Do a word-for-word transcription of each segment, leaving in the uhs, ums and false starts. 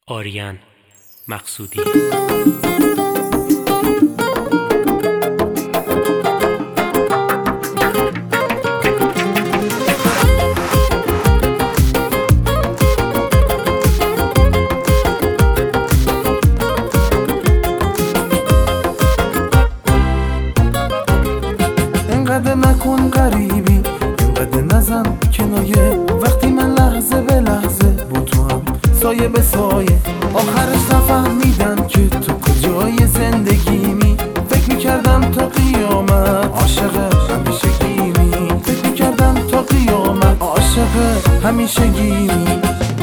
آریان مقصودی. انقدر نکن غریبی، انقدر نزن کنایه. وقتی من لحظه به لحظه با تو هم سایه به سایه، آخرش نفهمیدم که تو کجای زندگیمی. فکر میکردم تا قیامت عاشق همیشگیمی، فکر میکردم تا قیامت عاشق همیشگیمی.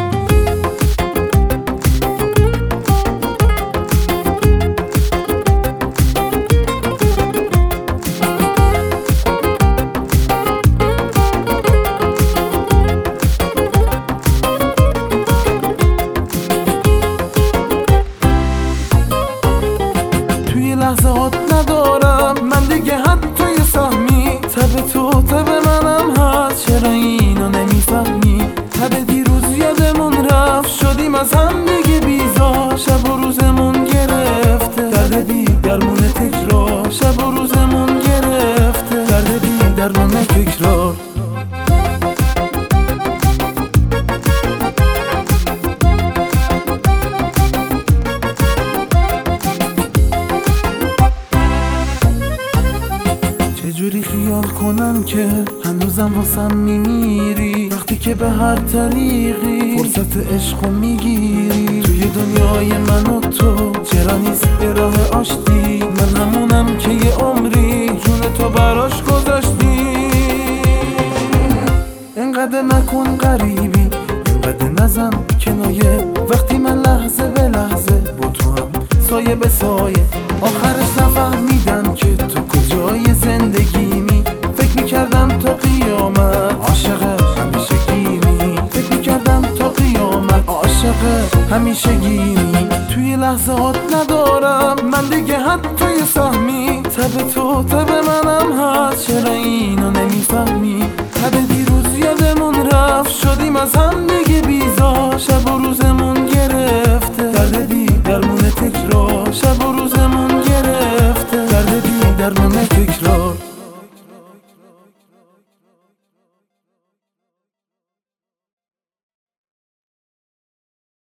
لحظه هات ندارم من دیگه، حتی یه سهمی تب تو تب منم هست. چرا اینو نمیفهمی؟ تب دیروز یادمون رفت، شدیم از هم دیگه بیزار. شب و روزمون گرفته درد بی درمون تکرار، شب و روزمون گرفته درد بی درمون تکرار. چجوری خیال کنم که هنوزم واسم میمیری، وقتی که به هر طریقی فرصت عشقو میگیری. توی دنیای من و تو چرا نیست یه راه آشتی؟ من همونم که یه عمری جون تو براش گذاشتی. انقدر نکن غریبی، انقدر نزن کنایه. وقتی من لحظه به لحظه با تو هم سایه به سایه، آخرش نفهمیدم که تو کجای زندگیمی. فکر میکردم تا قیامت عاشق همیشگیمی، فکر میکردم تا قیامت عاشق همیشگیمی. توی لحظه هات ندارم من دیگه، حتی یه سهمی تب تو تب منم